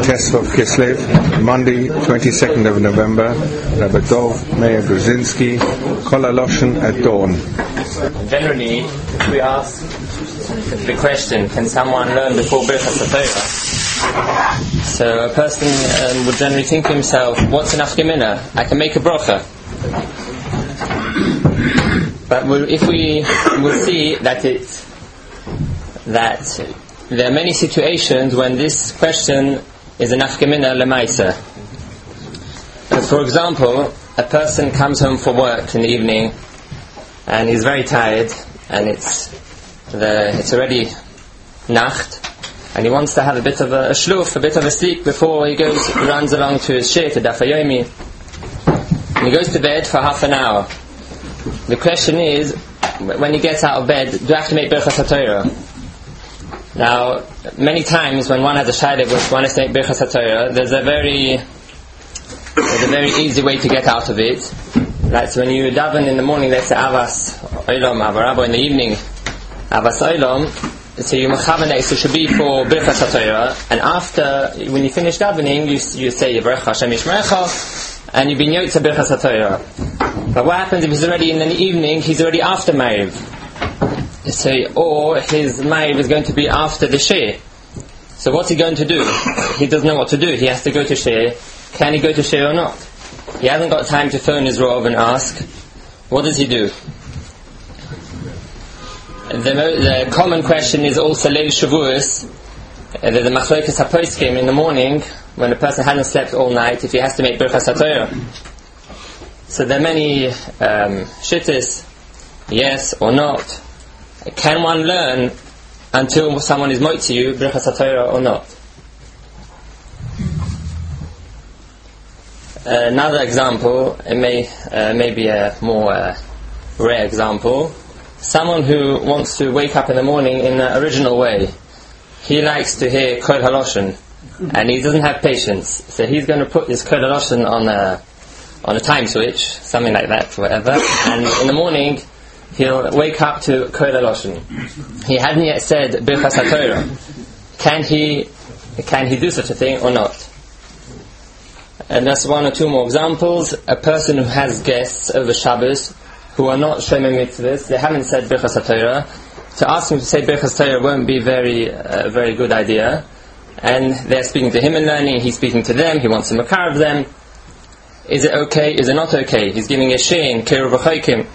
Tesvav Kislev, Monday, 22nd of November, Rabbi Dov Meir Gruzinski, Kol HaLoshen at dawn. Generally, we ask the question, can someone learn before Birchas HaTorah? So a person would generally think to himself, what's enough gemina? I can make a bracha. But if we will see that there are many situations when this question is an nafkamina lemaisa. For example, a person comes home from work in the evening and he's very tired and it's already nacht and he wants to have a bit of a shluf, a bit of a sleep before he runs along to his shir, to Daf HaYomi, and he goes to bed for half an hour. The question is, when he gets out of bed, do I have to make Birchas HaTorah? Now, many times when one has a shayla which one has to make Birchas HaTorah, there's a very easy way to get out of it. Right, so when you daven in the morning, let's say Avas Olam, Avarabo in the evening, Avas Olam, so you mechavan it, so it should be for Birchas HaTorah, and after, when you finish davening, you say Yivarech Hashem Yishmerecha, and you be Yotze Birchas HaTorah. But what happens if he's already in the evening, he's already after Ma'ariv? So, or his Ma'ariv is going to be after the Shir. So what's he going to do? He doesn't know what to do. He has to go to Shir. Can he go to Shir or not? He hasn't got time to phone his Rav and ask. What does he do? The common question is also Leil Shavuos. The Machlokas HaPoskim in the morning, when a person hasn't slept all night, if he has to make Birchas HaTorah. So there are many shittas, yes or not. Can one learn until someone is moitzi you Birchas HaTorah or not? Another example, it may be a more rare example. Someone who wants to wake up in the morning in an original way. He likes to hear Kol HaLoshen, and he doesn't have patience. So he's going to put his Kol HaLoshen on a time switch, something like that, whatever, and in the morning he'll wake up to Kol HaLoshen. He hasn't yet said Birchas HaTorah. Can he do such a thing or not? And that's one or two more examples. A person who has guests over Shabbos who are not Shomei Mitzvahs, they haven't said Birchas HaTorah, to ask him to say Birchas HaTorah won't be very good idea. And they're speaking to him and learning, he's speaking to them, he wants to makarav them. Is it okay? Is it not okay? He's giving a shein, Kiruv V'choikim.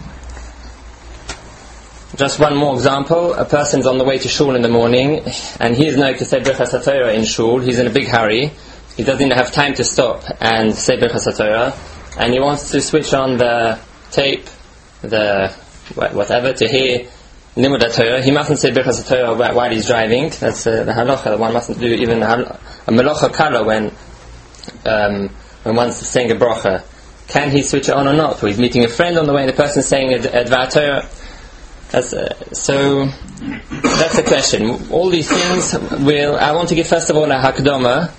Just one more example. A person's on the way to shul in the morning, and he is known to say Birchas HaTorah in shul. He's in a big hurry. He doesn't have time to stop and say Birchas HaTorah, and he wants to switch on the tape, the whatever, to hear Limud HaTorah. He mustn't say Birchas HaTorah while he's driving. That's the halacha. One mustn't do even a melacha kala when one's saying a bracha. Can he switch it on or not? Or he's meeting a friend on the way and the person's saying a Dvar Torah. So that's the question. All these things I want to give first of all a hakdama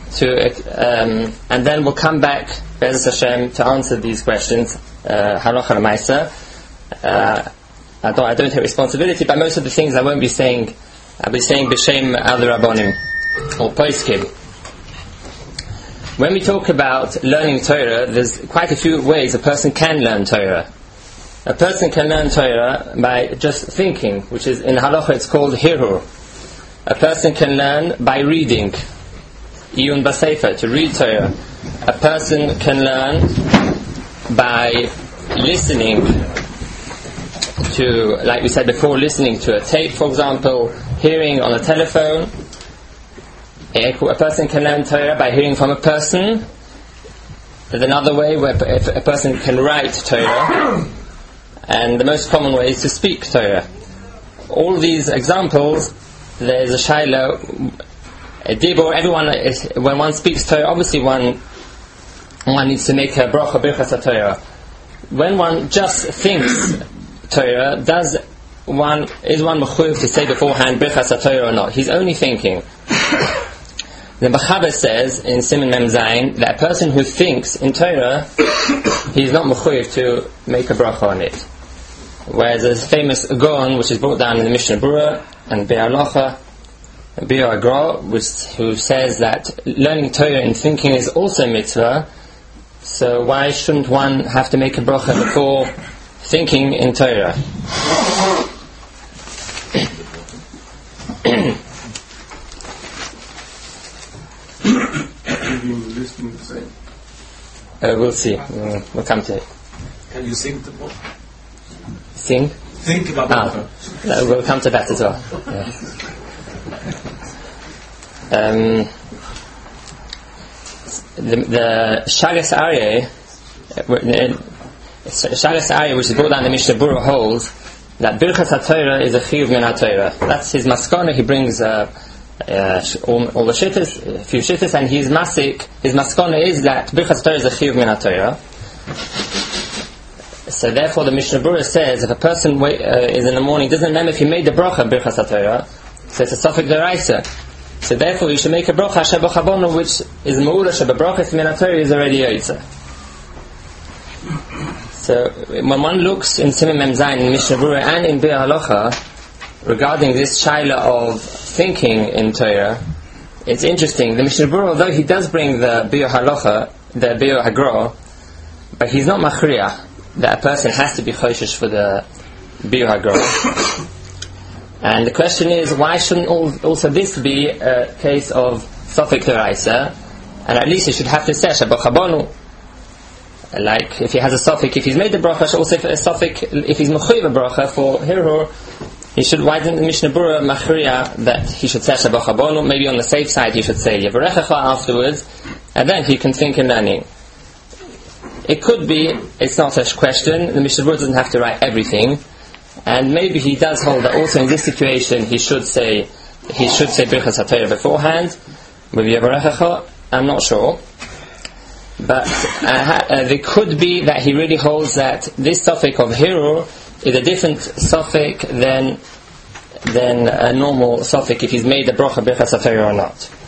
and then we'll come back Be'ez Hashem to answer these questions halacha l'maisa. I don't take responsibility, but most of the things I won't be saying. I'll be saying b'shem other rabbonim or poskim. When we talk about learning Torah, there's quite a few ways a person can learn Torah. A person can learn Torah by just thinking, which is in halacha it's called hirur. A person can learn by reading, iyun b'sefer, to read Torah. A person can learn by listening to, like we said before, listening to a tape, for example, hearing on a telephone. A person can learn Torah by hearing from a person. There's another way where a person can write Torah, and the most common way is to speak Torah. All these examples, there's a shayla, a dibur. Everyone when one speaks Torah, obviously one needs to make a bracha birchas HaTorah. When one just thinks Torah, is one mechuyev to say beforehand birchas HaTorah or not? He's only thinking. The Mechaber says in Siman Mem Zayin that a person who thinks in Torah, he's not mechuyev to make a bracha on it. Whereas there's a famous Gaon which is brought down in the Mishnah Berurah and Be'alacha, Bir Hagra, who says that learning Torah and thinking is also mitzvah, so why shouldn't one have to make a bracha before thinking in Torah? We'll see. We'll come to it. Can you sing the book? Sing? Think about it. We'll come to that as well. Yeah. The Shagas Aryeh, which is brought down in the Mishnah Berurah, holds that Birchas HaTorah is a chiyuv min HaTorah. That's his maskana. He brings all the shittas, a few shittas, and his maskana is that Birchas HaTorah is a chiyuv min HaTorah. So therefore the Mishnah Berurah says if a person is in the morning, doesn't remember if he made the bracha Birchas HaTorah, so it's a suffix deraisa. So therefore you should make a bracha Sheba Chabonu, which is Ma'ula Sheba Brachas min HaTorah, is already Yotza. So when one looks in Siman Mem Zayin in Mishnah Berurah and in Bir Halacha regarding this shaila of thinking in Torah, it's interesting. The Mishnah Berurah, although he does bring the Bir Halacha, the Bir Hagra, but he's not machriya that a person has to be choshesh for the Bir Hagra. And the question is, why shouldn't also this be a case of Sofik D'Oraisa? And at least he should have to say Sheba Chabonu. Like if he has a Sofik, if he's made the bracha, also a Sofik, if he's mechuyev a bracha for Hirur, he should. Why didn't the Mishnah Berurah machriya that he should say Sheba Chabonu? Maybe on the safe side he should say Yevarechecha afterwards, and then he can think in learning. It could be, it's not a question, the Mishnah Berurah doesn't have to write everything, and maybe he does hold that also in this situation he should say Birchas HaTorah beforehand with Yevarechecha. I'm not sure, but there could be that he really holds that this suffix of Hirur is a different suffix than a normal suffix if he's made the bracha Birchas HaTorah or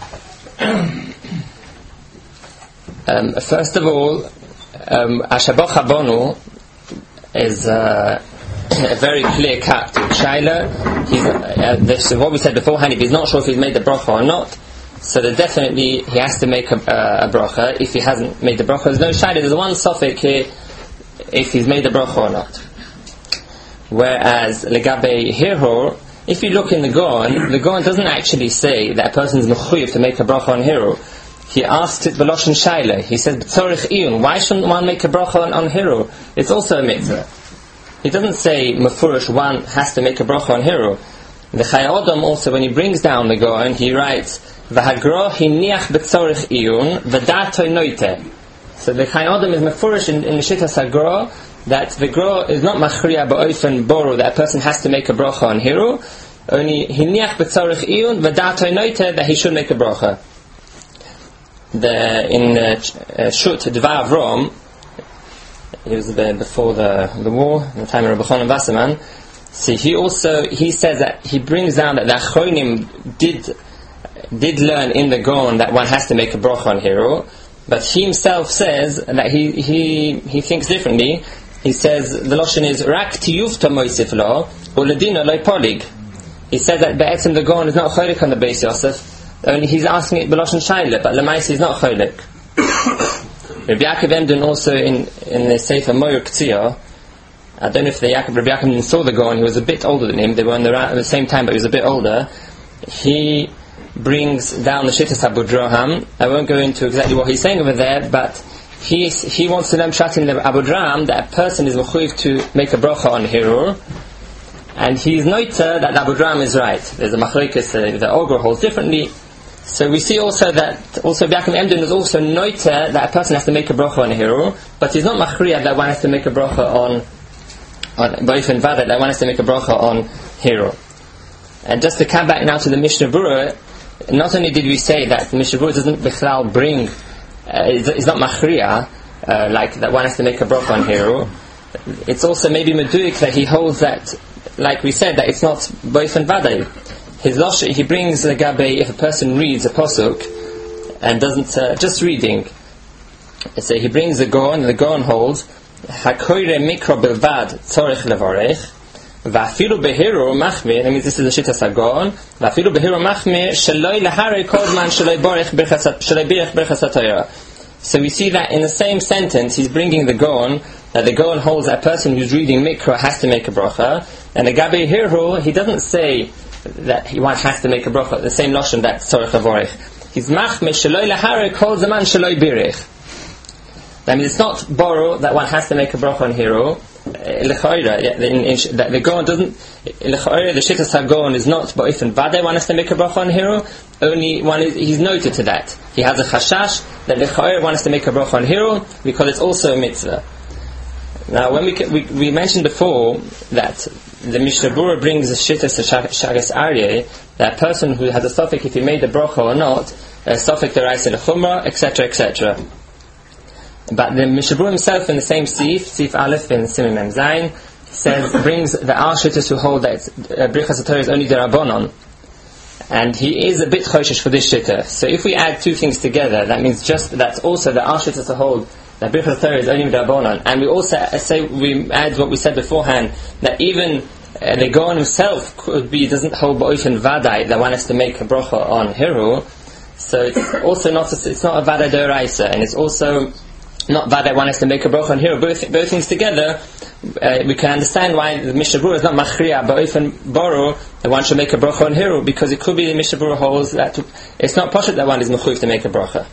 not. First of all, Sheba Chabonu is a very clear cut shaila. This is what we said beforehand. If he's not sure if he's made the bracha or not, so that definitely he has to make a bracha. If he hasn't made the bracha, there's no shaila. There's one suffix here if he's made the bracha or not. Whereas legabe hirur, if you look in the Gaon doesn't actually say that a person is mechuyev to make a bracha on hirur. He asks it b'loshen shaila. He says b'tzorich iyun. Why shouldn't one make a bracha on hirur? It's also a mitzvah. He doesn't say mefurish one has to make a bracha on hirur. The Chayei Adam also, when he brings down the Gaon, he writes v'hagra hiniach b'tzorich iyun v'datoi noite. So the Chayei Adam is mefurish in the Shittas Hagra that the Gra is not machriya ba'ofen boru that a person has to make a bracha on hirur. Only hiniach b'tzorich iyun v'datoi noite that he should make a bracha. In Shut Dvar Avrom, he was before the war, in the time of Rabbi Chanan Wasserman. See, he says that he brings down that the Achronim did learn in the Gaon that one has to make a bracha on Hirur, but he himself says that he thinks differently. He says the lashon is rak tiyuvta moisif lo uledina loy polig. He said that be'etzim the Gaon is not cholik on the Beis Yosef. Only he's asking it b'loshen shaila, but l'maisa is not cholik. Rabbi Yaakov Emden also in the Sefer Moyer K'tzia, I don't know if Rabbi Yaakov Emden saw the Gaon. He was a bit older than him. They were at the same time, but he was a bit older. He brings down the Shittas Abu Draham. I won't go into exactly what he's saying over there, but he wants to learn pshat in the Abu Draham that a person is mechuyev to make a bracha on Hirur. And he's noiter that Abu Draham is right. There's a machlokes, the Ogur holds differently. So we see also that Rabbi Yaakov Emden is also noiter that a person has to make a bracha on Hirur, but he's not machriya that one has to make a bracha on Ba'ofen Vadat, that one has to make a bracha on Hirur. And just to come back now to the Mishnah Berurah, not only did we say that the Mishnah Berurah doesn't bichlal bring, is not machriya, like that one has to make a bracha on Hirur, it's also maybe meduik that he holds that, like we said, that it's not Ba'ofen Vadat. His losh, he brings the gabe if a person reads a pasuk and doesn't just reading. So he brings the Gaon, and the Gaon holds hakoire mikro bilvad tzorich levarech Va'afilu behiru machmir, that means this is the Shittas HaGaon. Va'afilu behiru machmir sheloi lahari kol man sheloi birech birchas HaTorah. So we see that in the same sentence he's bringing the Gaon, that the Gaon holds that a person who's reading Mikra has to make a bracha, and the Gabi Hiru, he doesn't say that one has to make a bracha, the same notion that Tzorech Avorech. He's machmir sheloi lahari kol zaman sheloi birech. That means it's not borrow that one has to make a bracha on Hiru. The Gaon doesn't. The Shittas HaGaon is not ba'ifin vade one has to make a bracha on Hiru. Only one is he's noted to that. He has a chashash that l'cha'ira one has to make a bracha on Hiru because it's also a mitzvah. Now, when we mentioned before that the Mishnah Berurah brings the Shittas Shagas Aryeh, that a person who has a suffix if he made the bracha or not, a suffix deraisa l'chumra, etc., etc. But the Mishnah Berurah himself in the same Sif Aleph in Siman Mem Zayin, brings the Shittas who hold that Birchas HaTorah is only derabanan, and he is a bit choshesh for this Shitta. So if we add two things together, that means that's also the Shittas to hold that Birchas HaTorah is only derabanan, and we also we add what we said beforehand, that even the Gaon himself doesn't hold ba'ofen vadai that one has to make a bracha on Hiru. So it's also not a vadai d'oraisa, and it's also not that one has to make a bracha on Hiru. Both things together, we can understand why the Mishnah Berurah is not machriya ba'ofen boro that one should make a bracha on Hiru, because it could be the Mishnah Berurah holds that it's not pashut that one is mechuyev to make a bracha.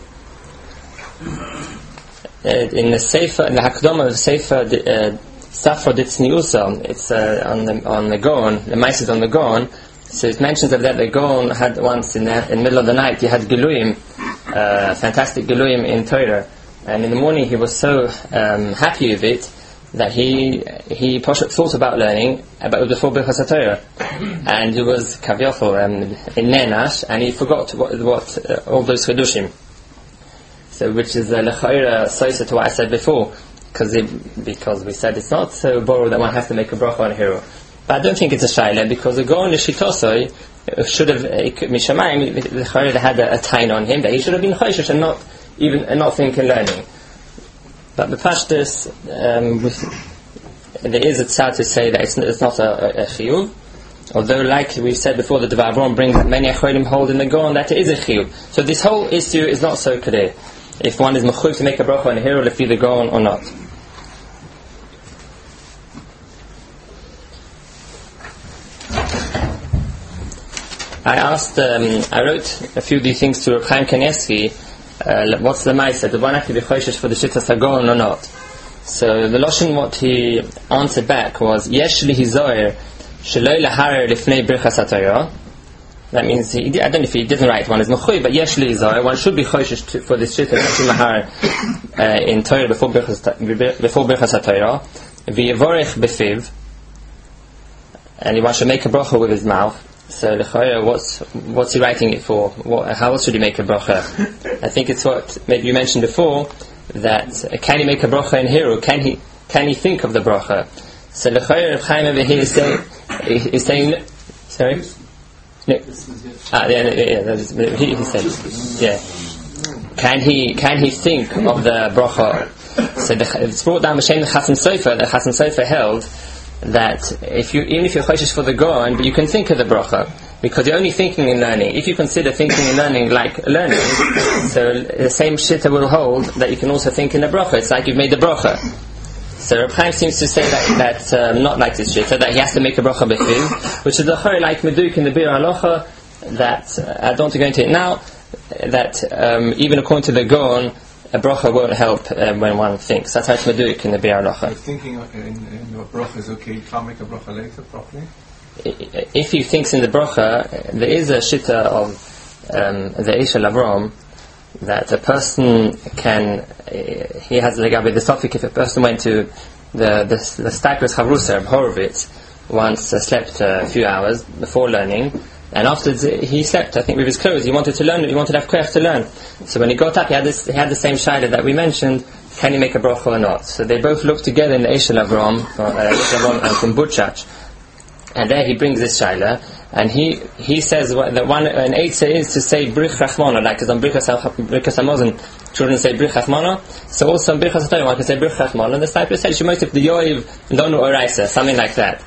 In the Sefer, in the Hakdama of the Sefer Safra Ditzniusa, it's on the Gaon, the Maises on the Gaon. So it mentions that the Gaon had once in the middle of the night he had Giluyim, fantastic Giluyim in Torah. And in the morning he was so happy with it that he thought about learning about before Birchas HaTorah, and he was kaviyachol in Nenash, and he forgot what all those chedushim. So which is l'cha'ira soisa to what I said before, because we said it's not so borrowed that one has to make a bracha on a hero. But I don't think it's a shayla, because the Gaon Shitosoi should have mishamayim l'cha'ira had a tain on him that he should have been choshesh and not thinking learning. But the pashtus, there is a tzad to say that it's not a chiyuv, although like we said before, the Dvar Avram brings that many achorim hold in the Gaon that it is a chiyuv. So this whole issue is not so clear, if one is mechuyev to make a bracha on a hero lefi the Gaon or not. I wrote a few of these things to Reb Chaim Kanievsky. What's the ma'aseh? Did one have to be choshesh for the Shittas HaGaon or not? So the lashon, what he answered back was yesh li hizoyer sheloi laharer lifnei birchas HaTorah. That means I don't know if he didn't write one is mechuyev, but yesh li hizoyer, one should be choshesh for this Shittas to lahar in Torah before birchas HaTorah. V'yevorech befiv, and one should make a bracha with his mouth. So l'chayra, what's he writing it for? How else should he make a bracha? I think it's what maybe you mentioned before, that can he make a bracha in Hiru? Can he think of the bracha? So l'chayra, Reb Chaim over here is saying sorry. No. He said, yeah. Can he think of the bracha? So it's brought down B'Shem Chasam Sofer. The Chasam Sofer held that even if you're choshesh for the Gaon, but you can think of the bracha, because you're only thinking in learning. If you consider thinking in learning like learning, so the same shitta will hold that you can also think in the bracha. It's like you've made the bracha. So Reb Chaim seems to say that not like this shitta, that he has to make a bracha b'fiv, which is the whole like meduk in the Bir Halacha, that I don't want to go into it now, that even according to the Gaon, a bracha won't help when one thinks. That's how it's meduk in the Bir Halacha. If thinking in your bracha is okay, you can't make a bracha later properly? If he thinks in the bracha, there is a shitta of the Eishel Avram, that a person can, he has legabe the topic, if a person went to the Stakos Chavrusa, Horowitz, once slept a few hours before learning, and afterwards he slept, I think, with his clothes. He wanted to learn. He wanted to have koach to learn. So when he got up, he had the same shayla that we mentioned. Can he make a bracha or not? So they both looked together in the Eishel Avram from Butchach, and there he brings this shayla, and he says that an eitzah is to say brich rachmana, like as on brichas hamazon, children say brich rachmana. So also on brichas HaTorah one can say brich rachmana. And the disciple said shemotif the yoiv lonu oraisa, something like that.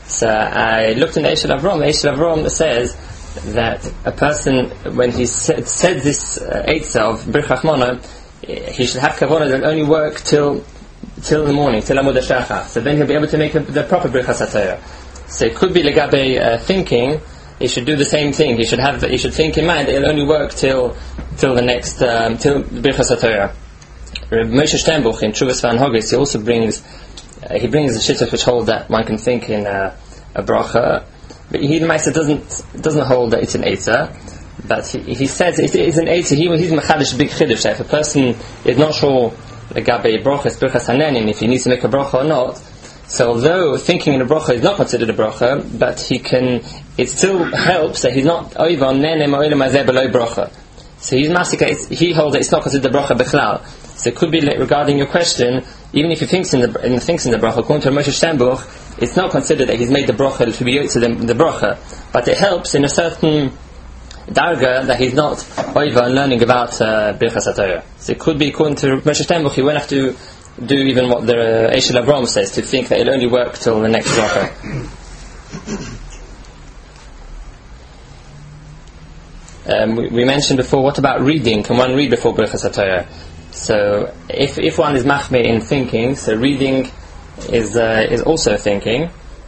So I looked in Eish Avrom. Eish Avrom says that a person, when he said this Eitzah of Birch Rachmana, he should have kavanah that will only work till the morning, till Amud HaShachar. So then he'll be able to make the proper Birchas HaTorah. So it could be legabe thinking. He should do the same thing. He should think in mind it'll only work till the next till Birchas HaTorah. Reb Moshe Sternbuch in Tshuvas Van Hogis, he also brings the shittas which hold that one can think in a bracha, but he doesn't hold that it's an eitzah. But he says it is an eitzah. He's mechadish big chiddush. If a person is not sure legabe brachas birchas hanenim, if he needs to make a bracha or not, so although thinking in a bracha is not considered a bracha, but it still helps that he's not over nenem or olam hazeh below bracha. So he's masika. He holds that it's not considered a bracha bichlal. So it could be regarding your question, even if he thinks in the bracha, according to Moshe Sternbuch, it's not considered that he's made the bracha to be yotze the bracha, but it helps in a certain darga that he's not over and learning about Birchas HaTorah. So it could be, according to Moshe Sternbuch, he won't have to do even what the Eish Avrom says, to think that it'll only work till the next bracha. We mentioned before, what about reading? Can one read before Birchas HaTorah? So if one is machmir in thinking, so reading is also thinking.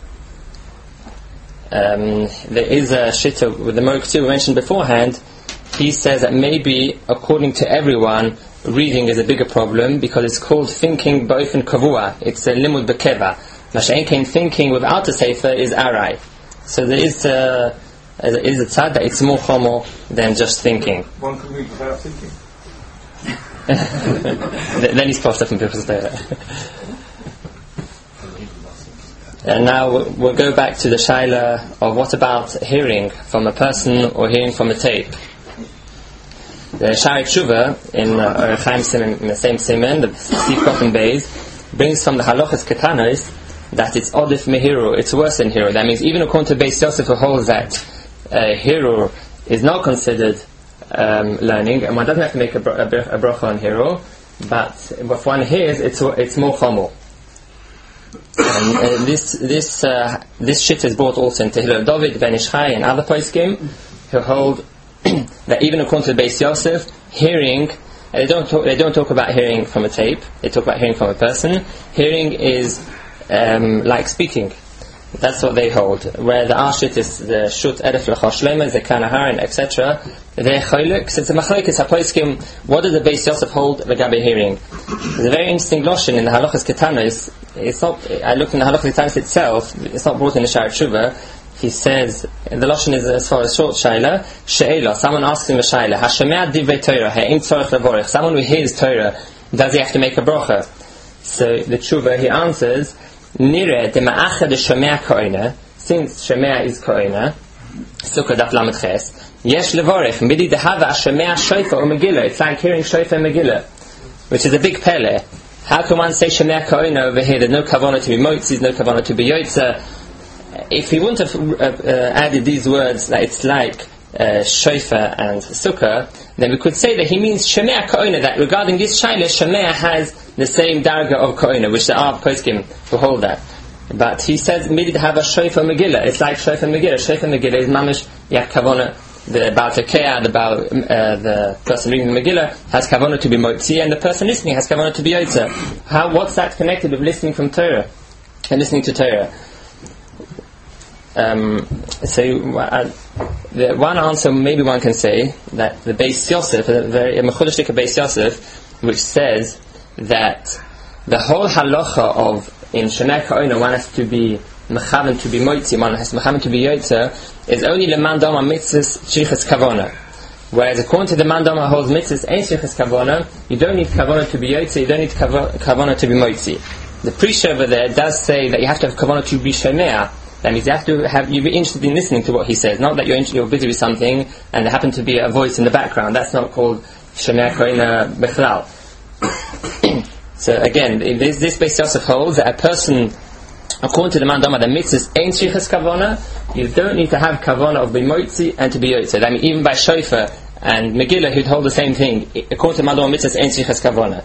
There is a shitta with the Moktu we mentioned beforehand. He says that maybe, according to everyone, reading is a bigger problem because it's called thinking ba'ofen kavua. It's a limud bekeva. Masha'en kein thinking without a sefer is arai. So there is a tzad that it's more chomo than just thinking. One can read without thinking. Then he's passed up in people's there. And now we'll go back to the shaila of what about hearing from a person or hearing from a tape. The Shari Tshuva in Chaim Simen, in the same Simen, the Steve Coffin Bays, brings from the Halachas Ketanos that it's odif mehiru, it's worse than hiru. That means even according to Beis Yosef, who holds that hiru is not considered learning, and one doesn't have to make a bracha on hiru, but if one hears, it's more chomo. And this shit is brought also into Hillel David, Ben Ishchai, and other poskim who hold that even according to the Beis Yosef, hearing, they don't talk about hearing from a tape. They talk about hearing from a person. Hearing is like speaking. That's what they hold. Where the Ashit is the Shut Eref L'Chosh Shlema, the Kanaharin, etc. They're Choyluk. So it's a Machlokes HaPoskim. What does the Beis Yosef hold Legabe hearing? There's a very interesting loshon in the Halachas Ketanos. It's not. I looked in the Halachas Ketanos itself. It's not brought in the Shari Tshuva. He says the loshon is as far as short shaila. She'ela. Someone asks him a shaila. Hashemea divrei Torah. He'im tzorich levorich. Someone who hears Torah, does he have to make a bracha? So the Tshuva, he answers, Nire de ma'achad shemea koina. Since shemea is koina, sukkah daf lamed ches. Yesh levorich. Midi dehava shemea shofar or megillah. It's like hearing shofar and megillah, which is a big pele. How can one say shemea koina over here? There's no kavanah to be motzi, no kavanah to be yotza. If he wouldn't have added these words that it's like shofar and sukkah, then we could say that he means shemea koina, that regarding this shaila, shemea has the same darga of koina, which there are poskim who hold that. But he says midid have a shofar megillah. It's like shofar megillah. Shofar megillah is mamish yak kavanah. The Baal Tekea, the person reading the Megillah has kavanah to be motzi, and the person listening has kavanah to be yotza. What's that connected with listening from Torah and listening to Torah? The one answer maybe one can say that the Beis Yosef, a mechudesh Beis Yosef, which says that the whole halacha of in Shemea Ka'ona one has to be mechaven to be moitzi, one has mechaven to be yotza, is only leman dama mitzvahs shlichus kavona. Whereas according to the man dama holds mitzvahs ain't shlichus kavona, you don't need kavona to be yotza, you don't need kavona to be moitzi. The preacher over there does say that you have to have kavona to be shemea. That means you be interested in listening to what he says, not that you're busy with something and there happen to be a voice in the background. That's not called Shemea Koina Bechlal. So again, this Beis Yosef holds that a person, according to the man Dama, the mitzvahs ain't shlichus kavona, you don't need to have kavona of b'moitzi and to be yotze. I mean, even by shofar and Megillah, who'd hold the same thing. According to the man Dama, mitzvahs ain't shlichus kavona.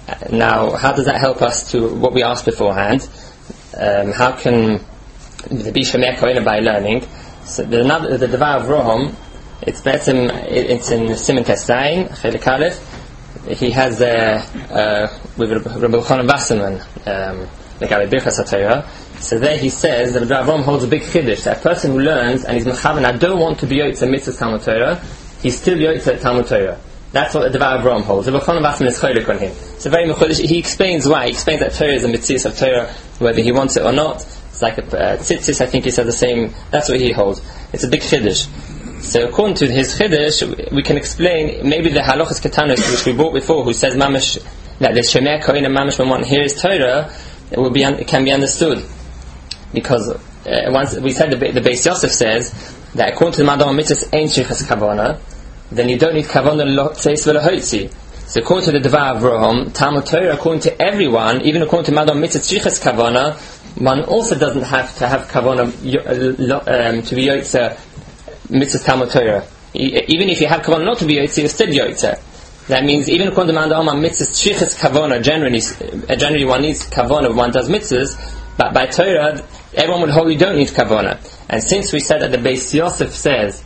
Now, how does that help us to what we asked beforehand? How can the be Shomea Koina by learning? So the Devar of Roham, it's in Siman Tesayin, Chelik Aleph. He has with Rabbi Chanan Wasserman, the Gabi Birchas HaTorah. So there he says that Rabbi Avram holds a big chiddush, that a person who learns and he's mechaven, I don't want to be yotze mitzvahs Talmud Torah, he's still yotze Talmud Torah. That's what the Devar Avram holds. Rabbi Chanan Wasserman is cholik on him. So very mechudesh. He explains why. He explains that Torah is a mitzvah of Torah, whether he wants it or not. It's like a tzitzis. I think he says the same. That's what he holds. It's a big chiddush. So according to his chiddush, we can explain maybe the halachas ketanos which we brought before, who says mamash that the Shomea Koina mamash when one hears Torah, it can be understood. Because once we said the Beis Yosef says that according to the Madam Mitzvahs ain't shrichas kavana, then you don't need kavana lotzeis v'lahotzi. So according to the Devar of Roham, Talmud Torah, according to everyone, even according to Madam Mitzvahs shrichas kavana, one also doesn't have to have kavana to be yotze mitzvahs Talmud Torah. Even if you have kavana not to be yotze, you're still yotze. That means even according to Madam Mitzvahs shrichas kavana, generally one needs kavana when one does mitzvahs. But by Torah, everyone would hold you don't need kavana. And since we said that the Beis Yosef says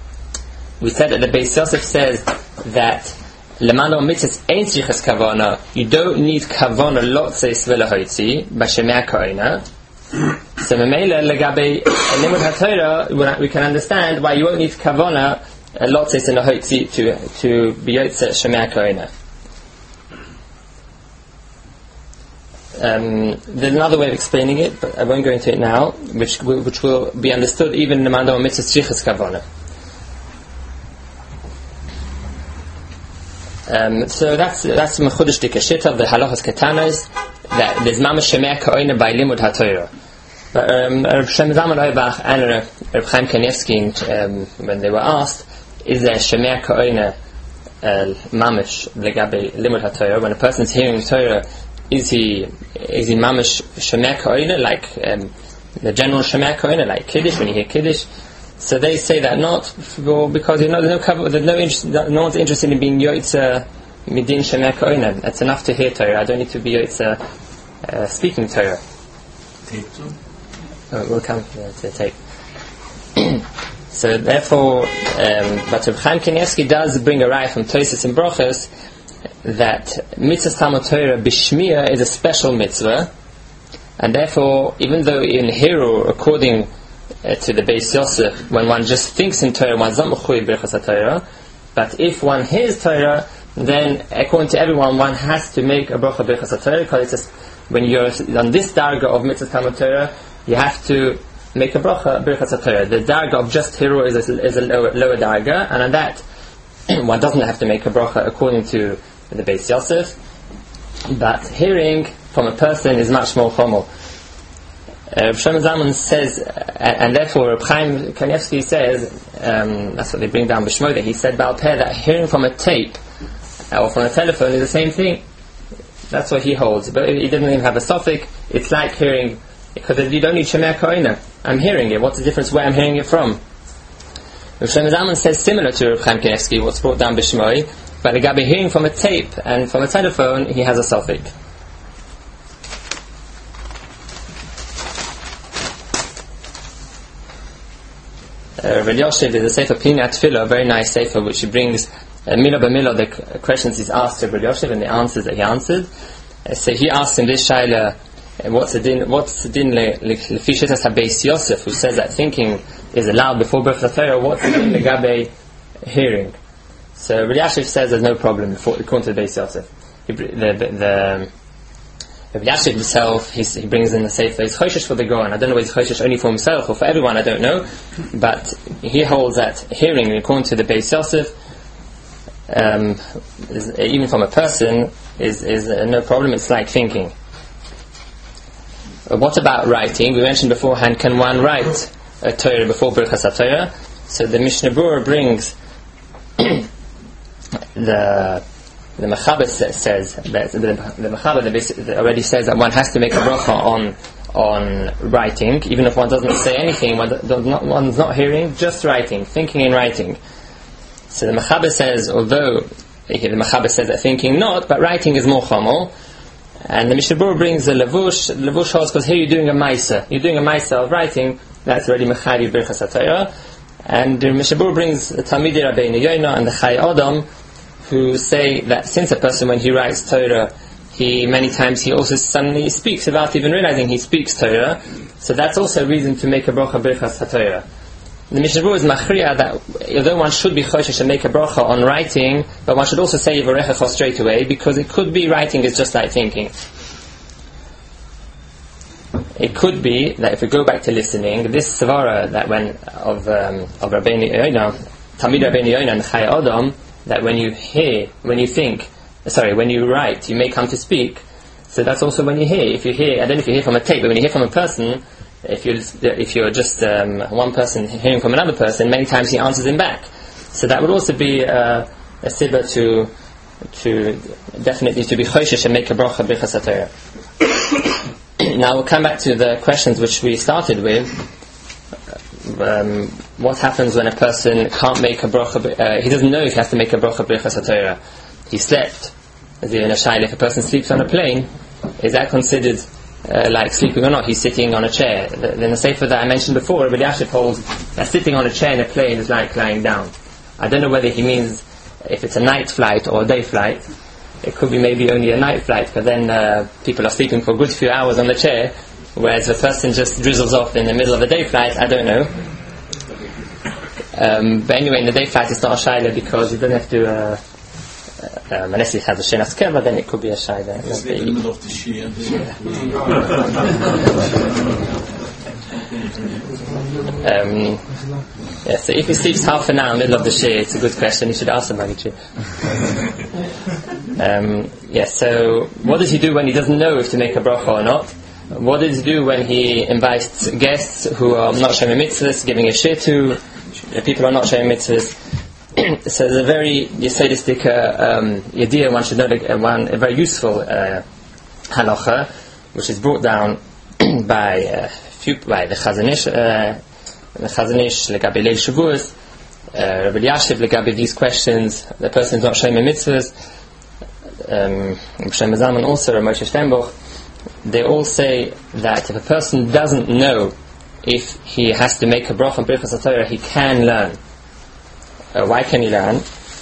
that lemano mitzvahs ain't shrichas kavana, you don't need kavana lotzeis v'lahotzi b'shemea koina. So memela legabe limud haTorah, we can understand why you won't need kavana lotzeis and lahotzi to be yotze shemea koina. There's another way of explaining it, but I won't go into it now, which will be understood even in the Mandam Mitzvahs Shrichas Kavana. So that's Mechudesh Dikashit of the Halachas Ketanos, that there's Mamash Shemea Koina by Limud HaTorah. But Reb Shem Zalman Auerbach and Reb Chaim Kanievsky, when they were asked, is there Shemea Koina Mamash Legabe Limud HaTorah? When a person's hearing Torah, is he mamash Shemea Koina, like the general Shemea Koina, like Kiddush, when you hear Kiddush? So they say that not, because no one's interested in being Yotze Midin Shemea Koina. That's enough to hear Torah. I don't need to be Yotze speaking Torah. Tape too? We'll come to the tape. So therefore, but Reb Chaim Kanievsky does bring a raya from Tosfos and Brochos that mitzvah Talmud Torah b'shmiya is a special mitzvah, and therefore, even though in Hiru, according to the Beis Yosef, when one just thinks in Torah, one's not mechuyev birchas HaTorah, but if one hears Torah, then according to everyone, one has to make a bracha birchas HaTorah, because it's just, when you're on this darga of mitzvah Talmud Torah, you have to make a bracha birchas HaTorah. The darga of just Hiru is a lower darga, and on that, one doesn't have to make a bracha according to the Beis Yosef, but hearing from a person is much more chomo. Reb Shlomo Zalman says, and therefore Reb Chaim Kanievsky says, that's what they bring down B'Shmo, that he said Baal Peh, that hearing from a tape or from a telephone is the same thing. That's what he holds, but he doesn't even have a suffix. It's like hearing, because you don't need Shemea Koina. I'm hearing it. What's the difference where I'm hearing it from? Reb Shlomo Zalman says similar to Reb Chaim Kanievsky, what's brought down B'Shmo, but the guy hearing from a tape and from a telephone, he has a suffix. Rabbi Yoshev is a sefer Pnimiyat Tefillah, a very nice sefer, which he brings milah b'milah the questions he's asked to Rabbi Yoshev and the answers that he answered. So he asked him this shaila, what's the din lefi shitas haBeis Yosef, who says that thinking is allowed before birchas HaTorah? What's the din legabe hearing? So Rabbi Yashiv says there's no problem according to the Beis Yosef. Rabbi Yashiv himself, he brings in the sefer, he's choshesh for the Goan. I don't know whether he's choshesh only for himself or for everyone, I don't know. But he holds that hearing, according to the Beis Yosef, even from a person, is no problem. It's like thinking. What about writing? We mentioned beforehand, can one write a Torah before Birchas HaTorah? So the Mishnah Berurah brings the Mechaber says that the Mechaber already says that one has to make a bracha on writing, even if one doesn't say anything, one's not hearing, just writing, thinking and writing. So the Mechaber says, although The Mechaber says that thinking not, but writing is more chomal. And the Mishnah Berurah brings the Levush. Levush holds because here you're doing a Maisa. You're doing a Maisa of writing, that's already Mechayiv Birchas HaTorah. And the Mishnah Berurah brings the Talmidei Rabbeinu Yonah and the Chai Adam, who say that since a person, when he writes Torah, many times he also suddenly speaks without even realizing he speaks Torah. So that's also a reason to make a bracha Birchas HaTorah. The Mishnah Berurah is machriya that although one should be choshesh and make a bracha on writing, but one should also say Yivarechecha straight away, because it could be writing is just like thinking. It could be that if we go back to listening, this svara that when of Rabbeinu Yonah, Talmidei Rabbeinu Yonah and Chai Adam, that when you write, you may come to speak. So that's also when you hear. If you hear, I don't know if you hear from a tape, but when you hear from a person, if you're just one person hearing from another person, many times he answers him back. So that would also be a sibba to definitely to be choshesh and make a bracha Birchas HaTorah. Now we'll come back to the questions which we started with. What happens when a person can't make a bracha? He doesn't know if he has to make a bracha Birchas HaTorah. He slept. As even a shaila, if a person sleeps on a plane, is that considered like sleeping or not? He's sitting on a chair. Then the sefer that I mentioned before, Rabbi Elyashiv holds that sitting on a chair in a plane is like lying down. I don't know whether he means if it's a night flight or a day flight. It could be maybe only a night flight, because then people are sleeping for a good few hours on the chair, whereas the person just drizzles off in the middle of a day flight. I don't know. But anyway, in the day flight it's not a shaila because you don't have to unless it has a shenas keva, then it could be a shaila. It's in the middle of the shia. So if he sleeps half an hour in the middle of the shia, it's a good question. You should ask somebody to. So what does he do when he doesn't know if to make a bracha or not? What does he do when he invites guests who are not showing mitzvahs, giving a shir to people who are not showing mitzvahs? So there's a very Yesodistic idea one should know, a very useful halacha, which is brought down by the Chazanish legabe Leil Shavuos, Rabbi Elyashiv legabe these questions. The person is not showing mitzvahs. Shem Zalman also, Moshe Steinbuch, they all say that if a person doesn't know if he has to make a bracha Birchas HaTorah, he can learn. Why can he learn?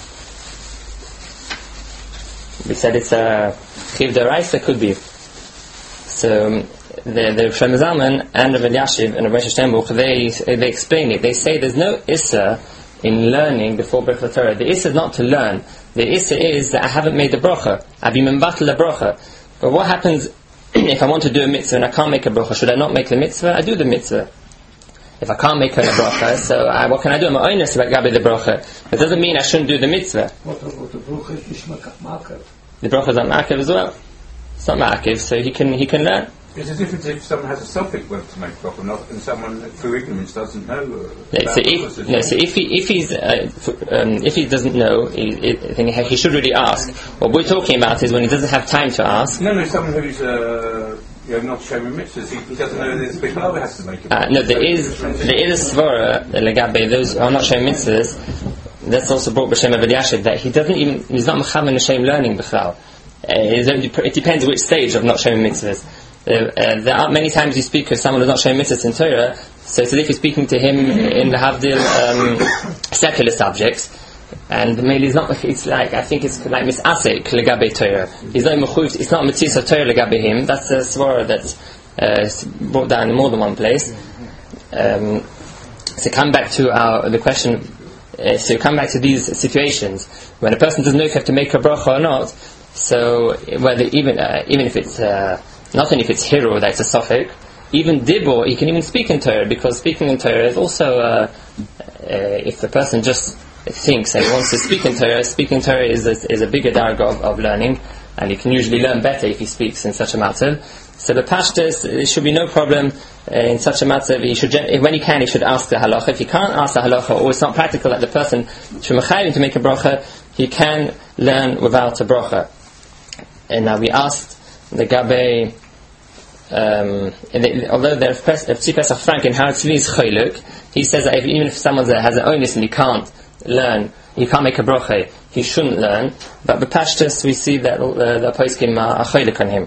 We said it's a chiv d'oraisa, could be. So the Shem Zalman and Rabbi Elyashiv and Rabbi Steinbuch, they explain it. They say there's no issa in learning before Birchas HaTorah. The issa is not to learn. The issa is that I haven't made the bracha. I've been membatel a bracha. But what happens if I want to do a mitzvah and I can't make a bracha? Should I not make the mitzvah? I do the mitzvah. If I can't make a bracha, so what can I do? I'm honest about gabi the bracha. That doesn't mean I shouldn't do the mitzvah. What about the bracha? The bracha is not ma'akev as well. It's not ma'akev, so he can learn. There's a difference if someone has a suffix whether to make bracha or not, and someone through ignorance doesn't know. So if he doesn't know, then he should really ask. What we're talking about is when he doesn't have time to ask. No, someone who's not showing mitzvahs, he doesn't know there's a big lava has to make it. No, there is a svara legabe those who are not showing mitzvahs. That's also brought b'shem Rabbi Elyashiv that he's not mechaven l'shem learning b'chal. It depends which stage of not showing mitzvahs. There are many times you speak with someone who's not showing mitzvahs in Torah, so it's as if you're speaking to him in the Havdil secular subjects, and maybe it's not. It's like I think it's like misasek legabe Torah. He's not mechuv. It's not mitzvah of Torah legabe him. That's a svara that's brought down in more than one place. So come back to the question. So come back to these situations when a person doesn't know if you have to make a bracha or not. So whether even if it's not only if it's hero that's a suffix, even dibur, he can even speak in Torah, because speaking in Torah is also if the person just thinks and wants to speak in Torah is a bigger darga of learning, and he can usually learn better if he speaks in such a matzav. So the pashtus, there should be no problem in such a matzav. He should, when he can, he should ask the halacha. If he can't ask the halacha, or it's not practical that the person should mechayim to make a bracha, he can learn without a bracha. And now we asked the Gabe, although the Tzvi Pesach Frank in Har Tzvi is Choyluk, he says that even if someone has an onus and he can't learn, he can't make a bracha, he shouldn't learn. But b'pashtus we see that the poskim are chaylik on him.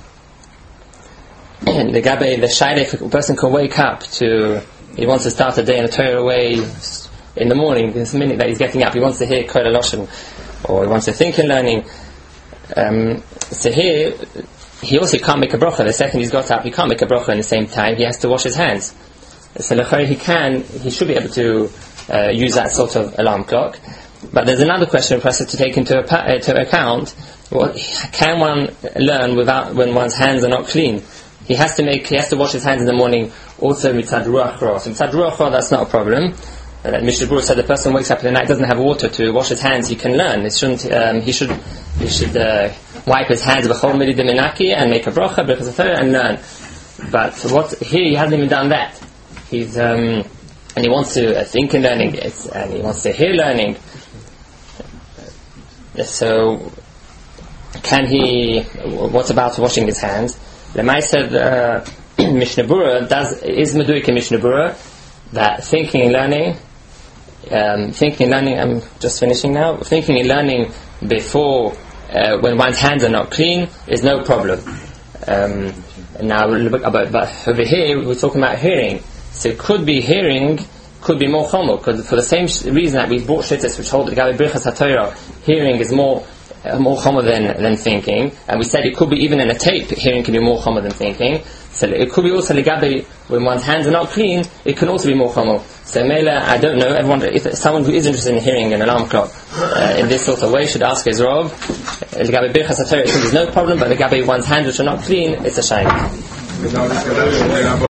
And the gabe, the shaila, if a person can wake up he wants to start the day in a Torah way in the morning, this minute that he's getting up, he wants to hear Kol HaLoshen, or he wants to think in learning. So here, he also can't make a bracha. The second he's got up, he can't make a bracha in the same time, he has to wash his hands. So he should be able to use that sort of alarm clock. But there's another question for us to take into account. Can one learn when one's hands are not clean? He has to wash his hands in the morning, also mitzad ruach ra. So mitzad ruach ra, that's not a problem. Mishnah Berurah said the person wakes up in the night, doesn't have water to wash his hands, he can learn. He should wipe his hands b'chol mili deminaki and make a bracha, brachas Torah, and learn. But here he hasn't even done that. And he wants to think in learning it, and he wants to hear learning. So, what about washing his hands? Lemay said, Mishnah Berurah is meduik in Mishnah Berurah, that thinking and learning, I'm just finishing now, thinking and learning before, when one's hands are not clean, is no problem. Now, but over here, we're talking about hearing. So it could be hearing, could be more chomer, because for the same reason that we've brought shittas which hold that Gabi Birchas HaTorah, hearing is more chomer than thinking, and we said it could be even in a tape, hearing can be more chomer than thinking. So it could be also legabe, when one's hands are not clean, it can also be more chomer. So Mela, I don't know, if someone who is interested in hearing an alarm clock in this sort of way should ask his Rav. Legabe Birchas HaTorah, there's no problem, but legabe one's hands which are not clean, it's a shame.